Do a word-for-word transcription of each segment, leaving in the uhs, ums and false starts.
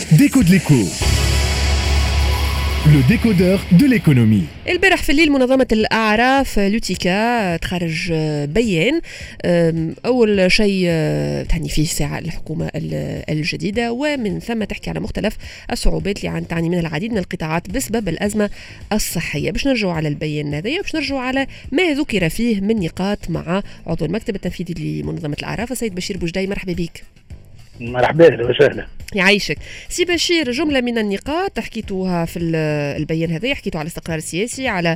Décode l'écho. Le décodeur de l'économie. البارح في الليل منظمة الأعراف لوتيكا تخرج بيان. أول شيء تعني فيه ساعة الحكومة الجديدة، ومن ثم تحكي على مختلف الصعوبات اللي عن تعني من العديد من القطاعات بسبب الأزمة الصحية. باش نرجعوا على البيان هذا وباش نرجعوا على ما ذكر فيه من نقاط مع عضو المكتب التنفيذي لمنظمة الأعراف السيد بشير بوجداي. مرحبا بك. مرحبا وسهلا. يعيشك سي بشير. جملة من النقاط حكيتوها في البيان هذا، حكيتوا على الاستقرار السياسي، على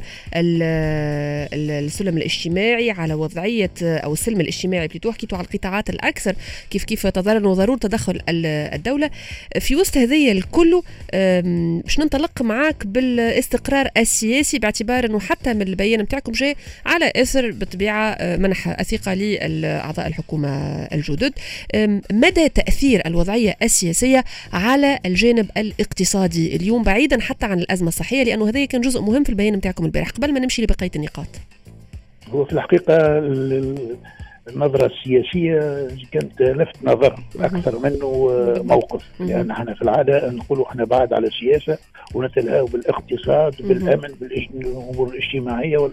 السلم الاجتماعي، على وضعية أو السلم الاجتماعي بليتو، حكيتوا على القطاعات الأكثر كيف كيف تضرر وضرورة تدخل الدولة. في وسط هذه الكل باش ننطلق معاك بالاستقرار السياسي، باعتبار أنه حتى من البيان متاعكم جاء على أثر بالطبيعة منح الثقة لأعضاء الحكومة الجدد. مدى تأثير الوضعية السياسية على الجانب الاقتصادي اليوم بعيدا حتى عن الأزمة الصحية، لأنه هذا كان جزء مهم في البيان متاعكم البارح، قبل ما نمشي لبقية النقاط؟ هو في الحقيقة النظرة السياسية كانت لفت نظر أكثر منه موقف، لأن يعني احنا في العادة نقولوا احنا بعد على السياسة ونتلهاو بالاقتصاد بالأمن بالأمور الاجتماعية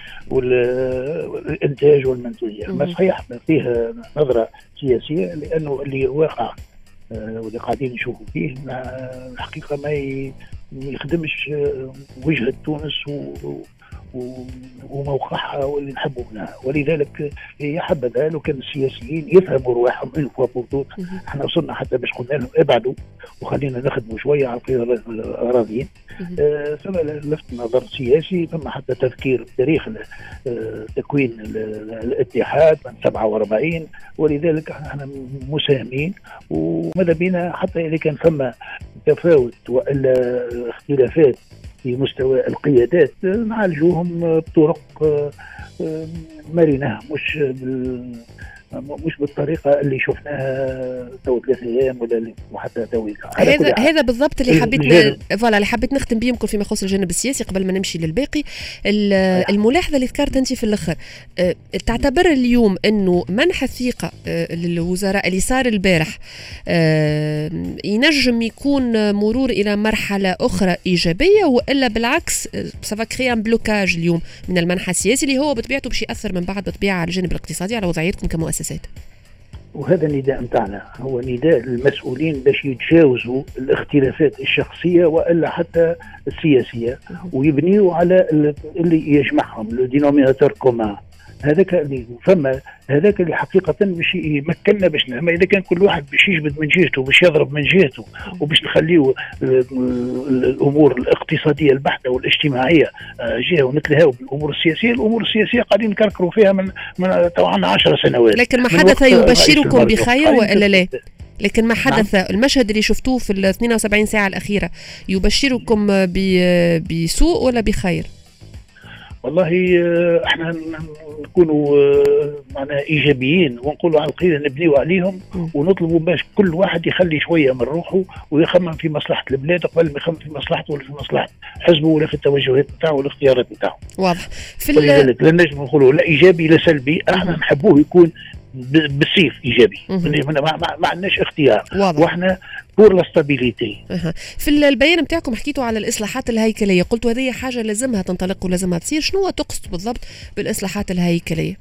والإنتاج والمنتوجية. ما صحيح فيها نظرة سياسية، لأنه اللي واقع واللي قاعدين نشوفوا فيه الحقيقة ما يخدمش وجهة تونس وموقعها واللي نحبوا منها، ولذلك هي حبذا لو كان السياسيين يفهموا رواحهم إن فوابوتوت. احنا وصلنا حتى باش قلنا لهم ابعدوا وخلينا نخدموا شوية على الأراضيين. آه ثم لفت نظر سياسي، ثم حتى تذكير تاريخ آه تكوين الاتحاد من سبعة وأربعين، ولذلك احنا مساهمين. وماذا بينا حتى إذا كان ثم تفاوت وإلا اختلافات في مستوى القيادات نعالجوهم بطرق مرنة، مش بال مش بالطريقه اللي شفناها تو ثلاثة ايام ولا حتى تو. هذا هذا بالضبط اللي حبيت فوالا اللي حبيت نختم به يمكن فيما يخص الجانب السياسي قبل ما نمشي للباقي. الملاحظه اللي ذكرت انت في الاخر، تعتبر اليوم انه منح الثقه للوزراء اللي صار البارح ينجم يكون مرور الى مرحله اخرى ايجابيه، والا بالعكس سافا كري ان بلوكاج اليوم من المنح السياسي اللي هو بطبيعته باش ياثر من بعد بطبيعه على الجانب الاقتصادي على وضعيتكم كمؤسسات؟ وهذا النداء متاعنا، هو نداء للمسؤولين باش يتجاوزوا الاختلافات الشخصية وإلا حتى السياسية، ويبنيوا على اللي يجمعهم لو دينوميناتور كومان. هذاك اللي فما هذاك اللي حقيقة باش يمكننا باش نعمل. إذا كان كل واحد باش يجبد من جهته باش يضرب من جهته وباش نخليه الأمور الاقتصادية البحتة والاجتماعية جهة ونتلهاو بالأمور السياسية، الأمور السياسية قاعدين نكركروا فيها من من طبعا عشر سنوات. لكن ما حدث يبشركم بخير وإلا لا؟ لكن ما حدث نعم. المشهد اللي شفتوه في ال اثنين وسبعين ساعة الأخيرة يبشركم بسوء ولا بخير؟ والله احنا نكونوا معنا ايجابيين ونقولوا على القليل نبنيوا عليهم ونطلبوا باش كل واحد يخلي شويه من روحه ويخمم في مصلحه البلاد قبل ما يخمم في مصلحته ولا في مصلحه حزبه ولا في التوجهات نتاعه والاختيارات نتاعه. واضح. في ولذلك لا نجم نقولوا لا ايجابي لا سلبي، احنا نحبوه يكون بالسيف ايجابي، ما عندناش اختيار. واضح. واحنا بور لا ستابيليتي. في البيان نتاعكم حكيتوا على الاصلاحات الهيكليه، قلتوا هذه حاجه لازمها تنطلق ولازمها تصير. شنو تقصد بالضبط بالاصلاحات الهيكليه؟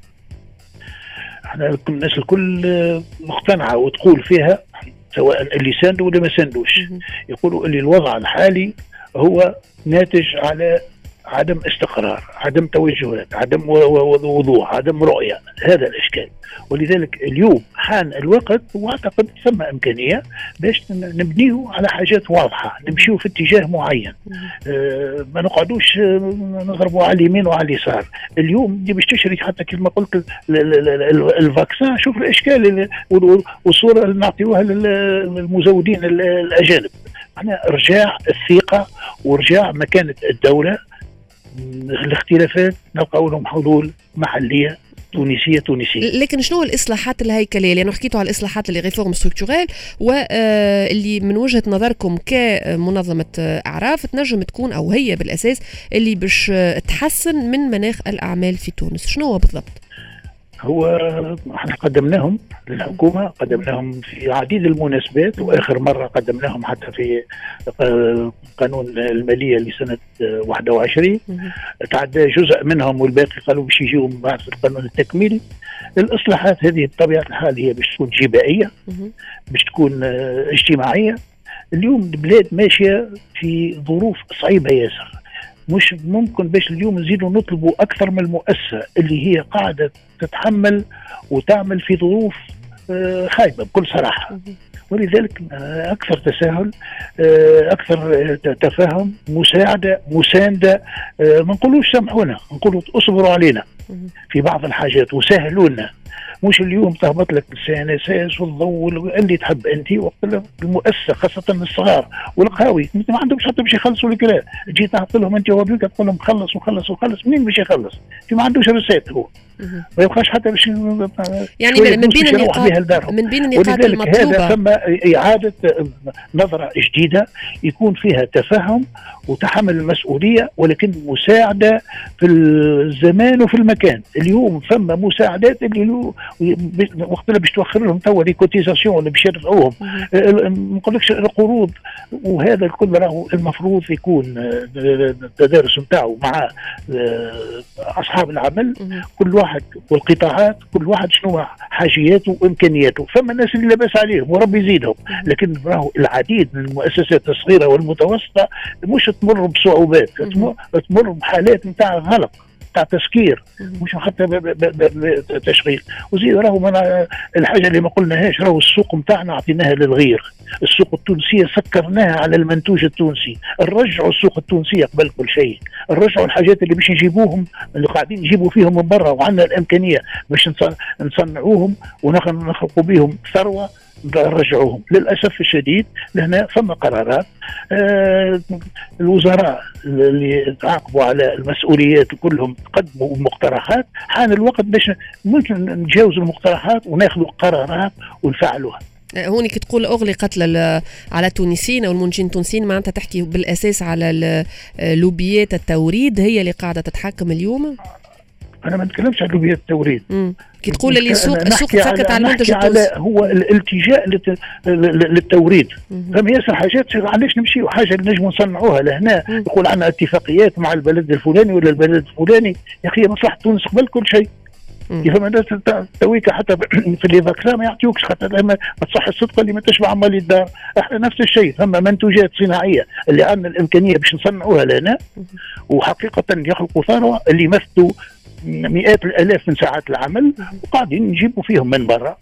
احنا الناس الكل مقتنعه وتقول فيها، سواء اللي ساندوا ولا ما ساندوش، يقولوا اللي الوضع الحالي هو ناتج على عدم استقرار، عدم توجهات، عدم وضوح، عدم رؤية. هذا الإشكال، ولذلك اليوم حان الوقت واعتقد ثم إمكانية باش نبنيه على حاجات واضحة، نمشيو في اتجاه معين. آه ما نقعدوش نضربوا على اليمين وعلى اليسار. اليوم دي باش تشري حتى كما قلت الفاكسان، شوف الإشكال والصورة اللي نعطيوها للمزودين الأجانب. احنا رجاع الثقة ورجاع مكانة الدولة. الاختلافات نلقاو لهم حلول محلية تونسية تونسية. لكن شنو الإصلاحات الهيكلية؟ لأنه حكيتوا على الإصلاحات اللي ريفورم ستركتورال، واللي من وجهة نظركم كمنظمة أعراف تنجم تكون أو هي بالأساس اللي باش تحسن من مناخ الأعمال في تونس. شنو هو بالضبط؟ هو احنا قدمناهم للحكومة، قدمناهم في عديد المناسبات، وآخر مرة قدمناهم حتى في قانون المالية لسنة واحد وعشرين. تعدى جزء منهم والباقي قالوا باش يجيوا بعد القانون التكميلي. الإصلاحات هذه بطبيعة الحال هي باش تكون جبائية، باش تكون اجتماعية. اليوم البلاد ماشية في ظروف صعيبة ياسر، مش ممكن باش اليوم نزيدوا نطلبوا أكثر من المؤسسة اللي هي قاعدة تتحمل وتعمل في ظروف خايبة بكل صراحة. ولذلك أكثر تساهل، أكثر تفاهم، مساعدة، مساندة. ما نقولوش سامحونا، نقولوا اصبروا علينا في بعض الحاجات وسهلوا لنا. مش اليوم تهبط لك السي ان اس اس والضوء اللي تحب انت، وقت المؤسسه خاصه الصغار والقهاوي ما عندهمش حتى باش يخلصوا لك. لا تجي تعطي لهم انت وابيك تقول لهم خلص وخلص وخلص، منين باش يخلص؟ في ما عندوش رسالة هو، ما يبقاش حتى باش يعني من بين النقاط من بين النقاط المطلوبه. هذا ثم اعاده نظره جديده يكون فيها تفهم وتحمل المسؤوليه، ولكن مساعده في الزمان وفي المكان. اليوم ثم مساعدات اللي وقت اللي باش توخر لهم توا لي كوتيزاسيون اللي باش يرفعوهم، ما نقولكش القروض، وهذا الكل راهو المفروض يكون التدارس نتاعو مع اصحاب العمل، كل واحد والقطاعات كل واحد شنو حاجياته وامكانياته. فما الناس اللي لاباس عليهم وربي يزيدهم، لكن راهو العديد من المؤسسات الصغيره والمتوسطه مش تمر بصعوبات، تمر بحالات نتاع غلق تاع تسكير، مش حتى تشغيل. وزيد راهو الحاجه اللي ما قلناهاش، راهو السوق نتاعنا اعطيناها للغير. السوق التونسيه سكرناها على المنتوج التونسي، نرجعوا السوق التونسيه قبل كل شيء، نرجعوا الحاجات اللي باش نجيبوهم اللي قاعدين نجيبوا فيهم من برا، وعندنا الامكانيه باش نصنعوهم ونخلقوا بهم ثروه نرجعوهم. للاسف الشديد لهنا ثم قرارات آه الوزراء اللي تعاقبوا على المسؤوليات كلهم قدموا مقترحات، حان الوقت باش ممكن نتجاوز المقترحات وناخذوا قرارات ونفعلوها. هوني كي تقول اغلقت على التونسيين او المنتجين التونسيين، معناتها تحكي بالاساس على لوبيات التوريد هي اللي قاعده تتحكم اليوم؟ انا ما نتكلمش على لوبيات التوريد. كي تقول اللي السوق السوق سكت على المنتج التونسي، هو الالتجاء للتوريد. فما ياسر حاجات علاش نمشيو حاجه اللي نجموا نصنعوها لهنا، يقول عندنا اتفاقيات مع البلد الفلاني ولا البلد الفلاني، يا اخي مصلحه تونس قبل كل شيء. كيف ما الناس تويك حتى في اللي ذاكرا ما يعطيوكش، خاطر لما تصح الصدقه اللي ما تشبع عمال الدار. احنا نفس الشيء، ثم منتوجات صناعيه اللي عندنا الامكانيه باش نصنعوها لنا، وحقيقه يخلقوا ثروه اللي يمثلوا مئات الالاف من ساعات العمل، وقاعدين نجيبوا فيهم من برا.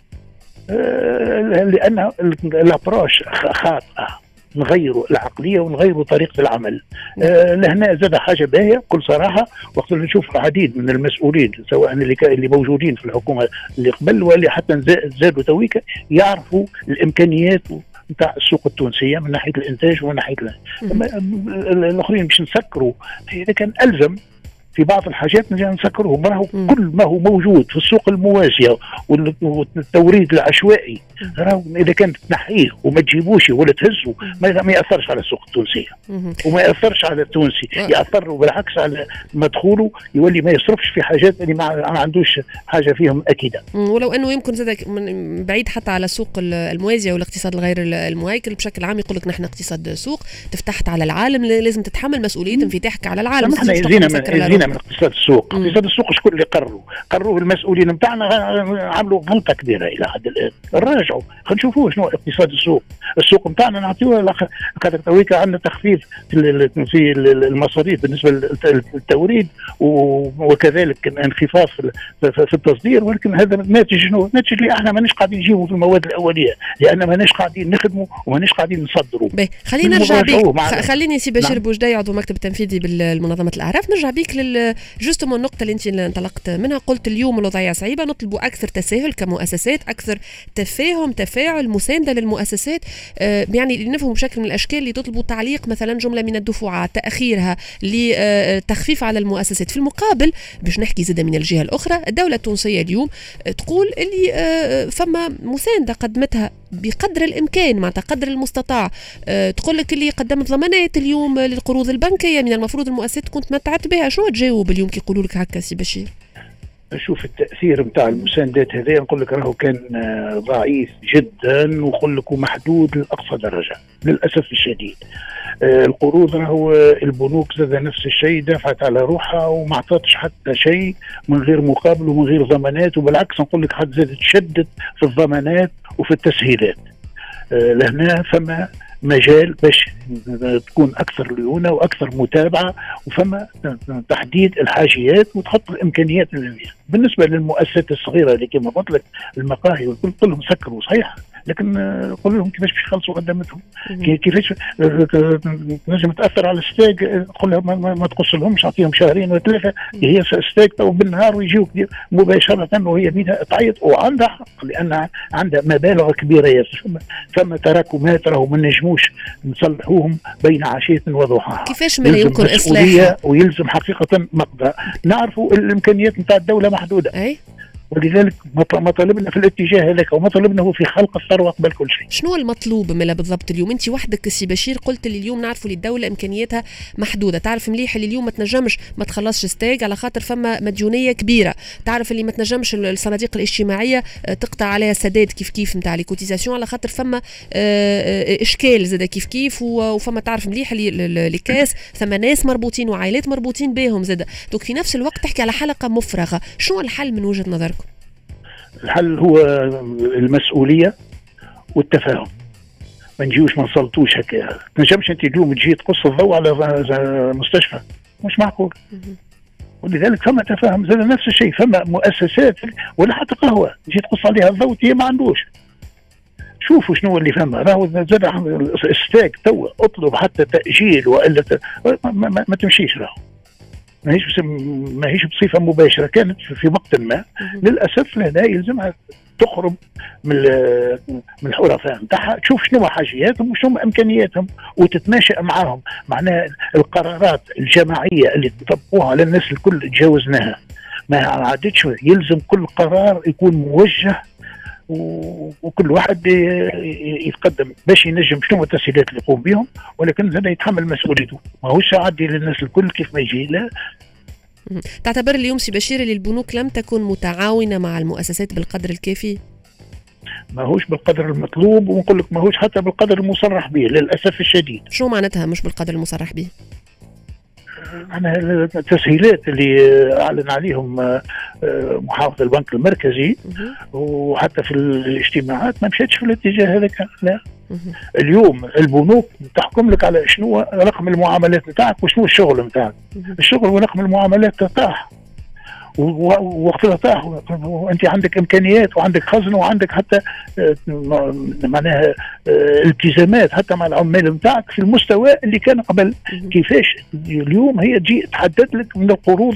آه لان الابروش خاطئه، نغيروا العقليه ونغيروا طريقه العمل. آه لهنا زاد حاجه باهيه بكل صراحه، وقت اللي نشوف العديد من المسؤولين سواء اللي اللي موجودين في الحكومه اللي قبل واللي حتى زادوا تويكا يعرفوا الامكانيات نتاع السوق التونسيه من ناحيه الانتاج ومن ناحيه الاخرين باش نسكروا. اذا كان الزم في بعض الحاجات نجي نسكرهم، راهو كل ما هو موجود في السوق الموازيه والتوريد العشوائي، راهو اذا كانت تنحيه وما تجيبوش ولا تهزه ما ياثرش على السوق التونسيه وما ياثرش على التونسي، ياثر بالعكس على مدخوله، يولي ما يصرفش في حاجات اللي ما عندوش حاجه فيهم اكيده. ولو انه يمكن زاد بعيد حتى على السوق الموازيه والاقتصاد الغير المهيكل بشكل عام، يقول لك نحن اقتصاد سوق تفتحت على العالم، لازم تتحمل مسؤوليه انفتاحك على العالم. احنا يزينا من اقتصاد السوق. اقتصاد السوق شكون اللي قرروا؟ قرروه المسؤولين نتاعنا، عملوا غلطه كبيره الى حد الان. نراجعوا خلينا نشوفوا شنو اقتصاد السوق. السوق نتاعنا نعطيوه خاطر تويكا عندنا تخفيض في المصاريف بالنسبه للتوريد، وكذلك انخفاض في التصدير، ولكن هذا ناتج شنو؟ ناتج اللي احنا ماناش قاعدين نجيبوا في المواد الاوليه، لان ماناش قاعدين نخدموا وماناش قاعدين نصدروا. خلينا نرجع بيك، خليني سي بشير بوجداي عضو مكتب التنفيذي بالمنظمه الاعراف، نرجع بيك لل جوستومون النقطة اللي أنت انطلقت منها. قلت اليوم الوضعية صعيبة، نطلبوا أكثر تساهل كمؤسسات، أكثر تفاهم، تفاعل، مساندة للمؤسسات. آه يعني نفهم بشكل من الأشكال اللي تطلبوا تعليق مثلا جملة من الدفعات، تأخيرها لتخفيف على المؤسسات. في المقابل باش نحكي زادة من الجهة الأخرى، الدولة التونسية اليوم تقول اللي آه فما مساندة قدمتها بقدر الإمكان، معناتها قدر المستطاع. أه تقول لك اللي قدمت ضمانات اليوم للقروض البنكية من المفروض المؤسسات تكون تمتعت بها. شو تجاوب اليوم كي يقولوا لك هكا سي بشير؟ شوف التأثير نتاع المساندات هذه، نقول لك راهو كان ضعيف جدا ونقول لك محدود لأقصى درجة للأسف الشديد. القروض راهو البنوك زاد نفس الشيء، دافعت على روحها وما عطاتش حتى شيء من غير مقابل ومن غير ضمانات، وبالعكس نقول لك حتى زادت تشدد في الضمانات وفي التسهيلات. لهنا فما مجال باش تكون اكثر ليونه واكثر متابعه، وفما تحديد الحاجيات وتحط الامكانيات اللي فيها. بالنسبه للمؤسسات الصغيره اللي كما قلت لك المقاهي والكل كلهم سكروا صحيح، لكن قول لهم كيفاش باش يخلصوا خدمتهم، كيفاش تنجم تاثر على الستاج، تقول لهم ما, ما تقص لهمش، اعطيهم شهرين ولا ثلاثه، هي ستاج تو بالنهار ويجيوك مباشره وهي بيدها تعيط، وعندها حق لان عندها مبالغ كبيره ياسر. ثم تراكمات راهو ما نجموش نصلحوهم بين عشيه وضحاها. كيفاش من يمكن اصلاحها؟ ويلزم حقيقه مقدار. نعرفوا الامكانيات نتاع الدوله محدوده، أي؟ ولذلك مطالبنا في الاتجاه هذاك، ومطالبنا هو في خلق الثروه قبل كل شيء. شنو المطلوب ملا بالضبط اليوم؟ انت وحدك سي بشير قلت لي اليوم نعرفوا لي الدوله امكانياتها محدوده، تعرف مليح اللي اليوم ما تنجمش ما تخلصش ستاج على خاطر فما مديونيه كبيره، تعرف اللي ما تنجمش الصناديق الاجتماعيه تقطع عليها سداد كيف كيف نتاع لي كوتيزاسيون على خاطر فما اشكال زاد كيف كيف، وفما تعرف مليح اللي الكاس ثم ناس مربوطين وعائلات مربوطين بهم زاد. دوك في نفس الوقت تحكي على حلقه مفرغه، شنو الحل من وجهه نظركم؟ الحل هو المسؤوليه والتفاهم، ما نجيوش ما نسلطوش هكا. ما تنجمش انت اليوم تجي تقص الضوء على مستشفى، مش معقول. ولذلك فما تفاهم زاد نفس الشيء، فما مؤسسات ولا حتى قهوه تجي تقص عليها الضوء هي ما عندوش. شوفوا شنو اللي فما، راهو زاد الستاك تو اطلب حتى تاجيل والا ت... ما, ما, ما تمشيش، راهو ما هيش ما هيش بصفه مباشره، كانت في وقت ما. للاسف لهنا يلزمها تخرج من من الحرفاء نتاعها، تشوف شنو حاجياتهم وشنو امكانياتهم وتتماشى معاهم. معناها القرارات الجماعيه اللي تطبقوها على الناس الكل تجاوزناها، ما عادتش يلزم كل قرار يكون موجه وكل واحد يتقدم باش ينجم شنو التسهيلات اللي يقوم بهم، ولكن زاد يتحمل مسؤوليته، ماهوش عادي للناس الكل كيف ما يجي. لا تعتبر اليوم سي بشير اللي البنوك لم تكن متعاونة مع المؤسسات بالقدر الكافي؟ ماهوش بالقدر المطلوب، ونقول لك ماهوش حتى بالقدر المصرح به للأسف الشديد. شو معناتها مش بالقدر المصرح به؟ أنا التسهيلات اللي أعلن عليهم محافظ البنك المركزي وحتى في الاجتماعات ما مشيتش في الاتجاه هذاك. لا اليوم البنوك تحكم لك على شنو رقم المعاملات نتاعك وشنو الشغل نتاعك. الشغل ورقم المعاملات تطاح، ووقتها طاح، وانت عندك امكانيات وعندك خزن وعندك حتى معناها التزامات حتى مع العمال نتاعك في المستوى اللي كان قبل. كيفاش اليوم هي تجي تحدد لك من القروض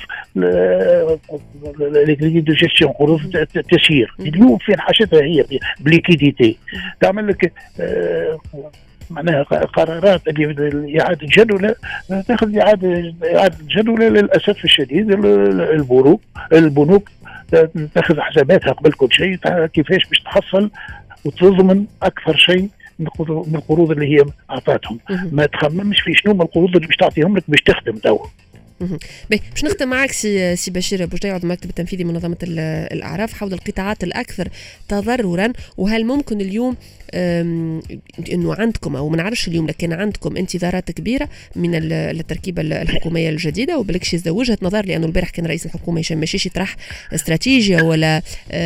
جيستيون، قروض التسيير اليوم فين حاجتها هي بليكيديتي، تعمل لك معناها قرارات اللي إعادة جدولة، تاخذ إعادة إعادة جدولة. للأسف الشديد البنوك البنوك تاخذ حساباتها قبل كل شيء، كيفاش باش تحصل وتضمن أكثر شيء من القروض اللي هي أعطاتهم. ما تخممش في شنو من القروض اللي باش تعطيهم لك باش تخدم توا. باش نختم معك سي سي بشير بوجدي عضو المكتب التنفيذي من منظمه الاعراف حول القطاعات الاكثر تضررا، وهل ممكن اليوم انه عندكم او ما نعرفش اليوم لكن عندكم انتظارات كبيره من التركيبه الحكوميه الجديده، وبالكش وجهه نظر لانه البارح كان رئيس الحكومه هشام ماشيش يطرح استراتيجيه ولا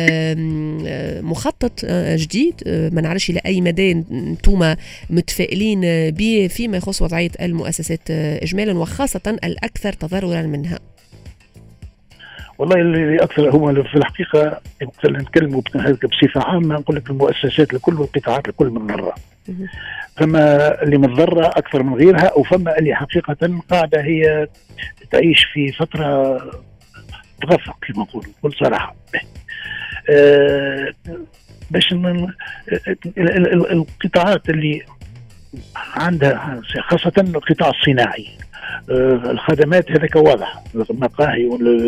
مخطط جديد، ما نعرفش الى اي مدى انتم متفائلين به فيما يخص وضعيه المؤسسات اجمالا وخاصه الاكثر تضررا منها؟ والله اللي اكثر هو في الحقيقه نتكلموا بصفه عامه، نقول لك المؤسسات الكل والقطاعات الكل متضرره. فما اللي متضرره اكثر من غيرها، وفما اللي حقيقه قاعده هي تعيش في فتره تغفق كما نقولوا بكل صراحه. أه باش القطاعات اللي عندها خاصه القطاع الصناعي، الخدمات هذاك واضح، المقاهي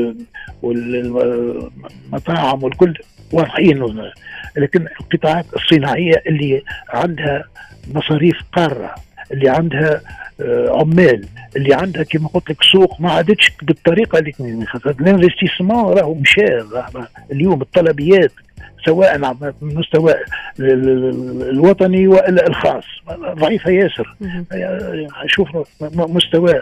والمطاعم والكل واضحين، لكن القطاعات الصناعية اللي عندها مصاريف قارة، اللي عندها عمال اللي عندها كما قلت لك سوق ما عادتش بالطريقه اللي الانفستيسمون راهو مشى. اليوم الطلبيات سواء على المستوى الوطني والا الخاص ضعيفه ياسر. شوف مستوى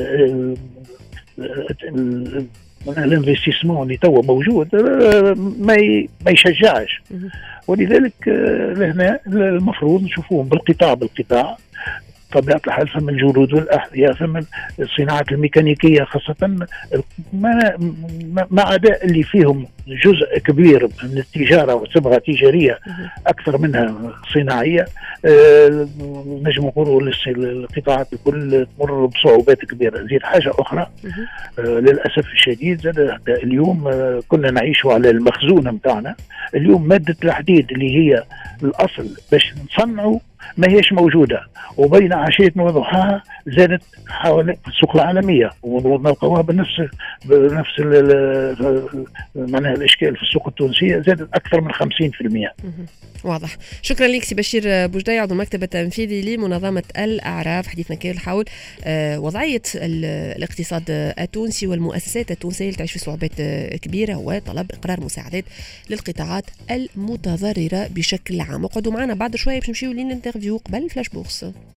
الانفستيسمون اللي توا موجود ما ما يشجعش، ولذلك لهنا المفروض نشوفوهم بالقطاع بالقطاع. طبيعة الحال فمن الجلود والأحذية، فمن الصناعات الميكانيكية خاصة، ما ما عدا اللي فيهم جزء كبير من التجارة وصبغة تجارية أكثر منها صناعية. أه نجم نقولوا القطاعات الكل تمر بصعوبات كبيرة. زيد حاجة أخرى أه للأسف الشديد زاد اليوم أه كنا نعيش على المخزون متاعنا. اليوم مادة الحديد اللي هي الأصل باش نصنعوا ما هيش موجودة، وبين عشية وضحاها زادت حوالي السوق العالمية ونلقاوها بنفس بنفس معناها الإشكال في السوق التونسية زادت أكثر من خمسين بالمئة. واضح. شكرا لك سي بشير بوجداي، عضو المكتب التنفيذي لمنظمة الأعراف. حديثنا كان حول وضعية الاقتصاد التونسي والمؤسسات التونسية اللي تعيش في صعوبات كبيرة وطلب إقرار مساعدات للقطاعات المتضررة بشكل عام. وقعدوا معنا بعد شوية باش نمشيو للانترفيو قبل فلاش بورس.